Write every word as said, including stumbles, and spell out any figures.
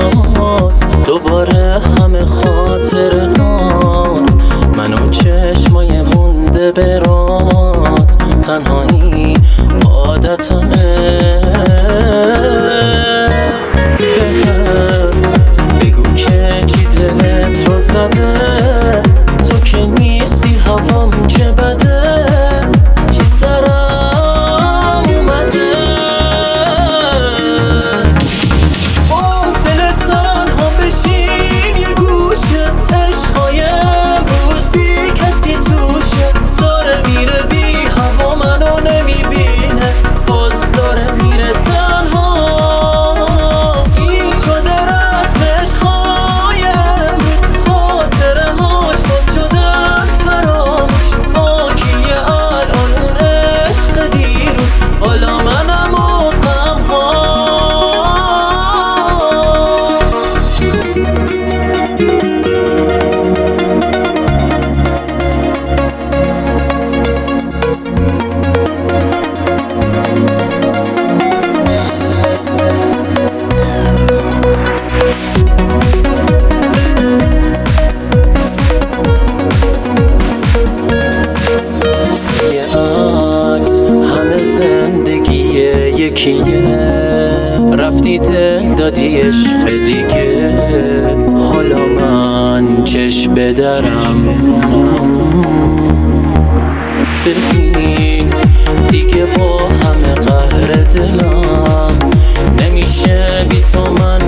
چشمات، دوباره همه خاطرهات، منو چشمای مونده برات، تنهایی عادتمه. بهم بگو که چی دلت رو زده، تو که نیستی هوام چه بده، چی سرم اومده. باز دلت تنها بشین یه گوشه، عشقای امروز بی کسی توشه، داره میره بی هوا منو نمیبینه، باز داره میره تنها. این شده رسمش خواهی امروز، خاطره هاش باز شدن فراموش، باکیه الان اون عشق دیروز، حالا منم و یه عکس همه زندگی یکیه، رفتی دل دادی عشق دیگه، حالا من چشم بدرم. ببین دیگه با همه قهر دلم، نمیشه بی تو من